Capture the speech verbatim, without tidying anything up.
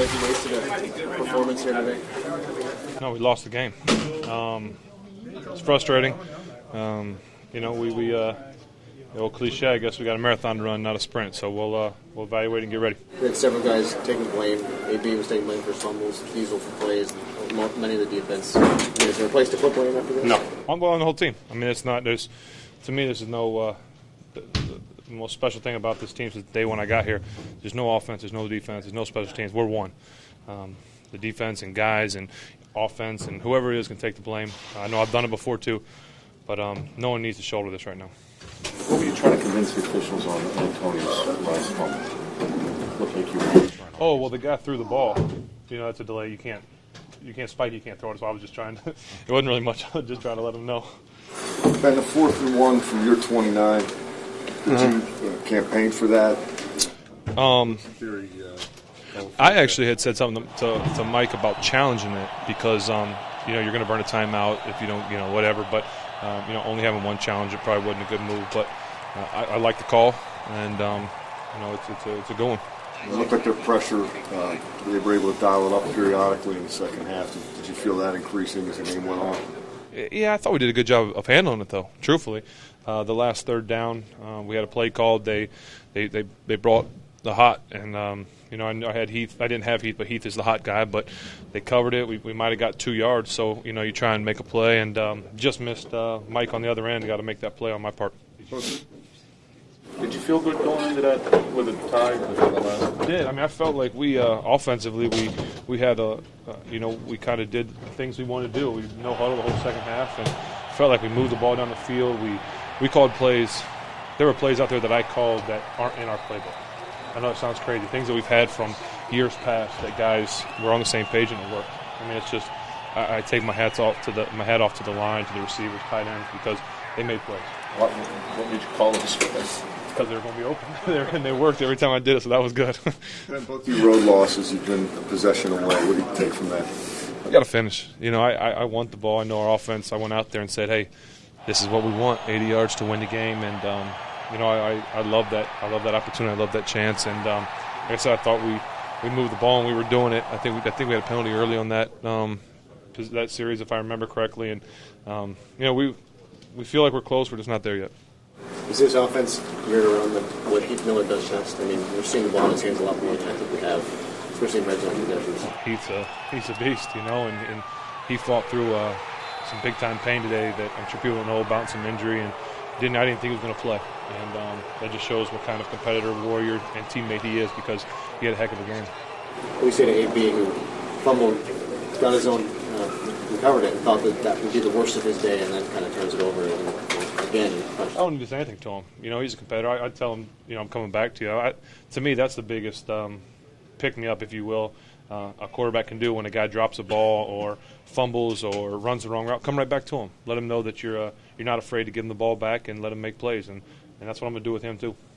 feel like you wasted a performance here today? No, we lost the game. Um, it's frustrating. Um, you know, we, we uh, the old cliche, I guess we got a marathon to run, not a sprint. So we'll uh, we'll evaluate and get ready. We had several guys taking blame. A B was taking blame for fumbles, Diesel for plays, many of the defense. Is there a place to put blame after this? No. I'm well on the whole team. I mean, it's not, there's, to me, this is no, uh, the, the, the most special thing about this team since the day when I got here, there's no offense, there's no defense, there's no special teams. We're one. Um, the defense and guys and offense and whoever it is can take the blame. I know I've done it before too, but um, no one needs to shoulder this right now. What were you trying to convince the officials on Antonio's last fumble? What make you want to Oh, well, the guy threw the ball. You know, it's a delay. You can't you can't spike, you can't throw it, so I was just trying to, it wasn't really much. I was just trying to let him know. And the fourth and one from your twenty-nine, did mm-hmm. you uh, campaign for that? Um, I actually had said something to, to, to Mike about challenging it because, um, you know, you're going to burn a timeout if you don't, you know, whatever. But, um, you know, only having one challenge, it probably wasn't a good move. But uh, I, I like the call, and, um, you know, it's, it's, a, it's a good one. It looked like their pressure, uh, they were able to dial it up periodically in the second half. Did, did you feel that increasing as the game went on? Yeah, I thought we did a good job of handling it, though, truthfully. Uh, the last third down, uh, we had a play called. They they, they, they brought the hot, and, um, you know, I, I had Heath. I didn't have Heath, but Heath is the hot guy. But they covered it. We, we might have got two yards. So, you know, you try and make a play, and um, just missed uh, Mike on the other end. Got to make that play on my part. Did you feel good going into that with a tie? I did. I mean, I felt like we uh, offensively we we had a uh, you know we kind of did things we wanted to do. We no huddle the whole second half, and felt like we moved the ball down the field. We we called plays. There were plays out there that I called that aren't in our playbook. I know it sounds crazy. Things that we've had from years past that guys were on the same page and it worked. I mean, it's just I, I take my hats off to the my hat off to the line, to the receivers, tight ends, because they made plays. What, what made you call those plays? Because they were going to be open, and they worked every time I did it, so that was good. And both your road losses, you've been a possession away. What do you take from that? I got to finish. You know, I, I, I want the ball. I know our offense. I went out there and said, hey, this is what we want, eighty yards to win the game. And, um, you know, I, I, I love that. I love that opportunity. I love that chance. And, um, like I said, I thought we, we moved the ball and we were doing it. I think we, I think we had a penalty early on that um, that series, if I remember correctly. And, um, you know, we we feel like we're close. We're just not there yet. Is this offense geared around the, what Heath Miller does best? I mean, we're seeing the ball in his hands a lot more than I think we have, especially in red zone possessions. He's a, he's a beast, you know, and, and he fought through uh, some big-time pain today that I'm sure people don't know about, some injury, and didn't I didn't think he was going to play. And um, that just shows what kind of competitor, warrior, and teammate he is because he had a heck of a game. What do you say to A B, who fumbled, got his own, uh, recovered it, and thought that that would be the worst of his day, and then kind of turns it over and, again. I don't need to say anything to him. You know, he's a competitor. I, I'd tell him, you know, I'm coming back to you. I, to me, that's the biggest um, pick-me-up, if you will, uh, a quarterback can do when a guy drops a ball or fumbles or runs the wrong route. Come right back to him. Let him know that you're uh, you're not afraid to give him the ball back and let him make plays. And, and that's what I'm going to do with him, too.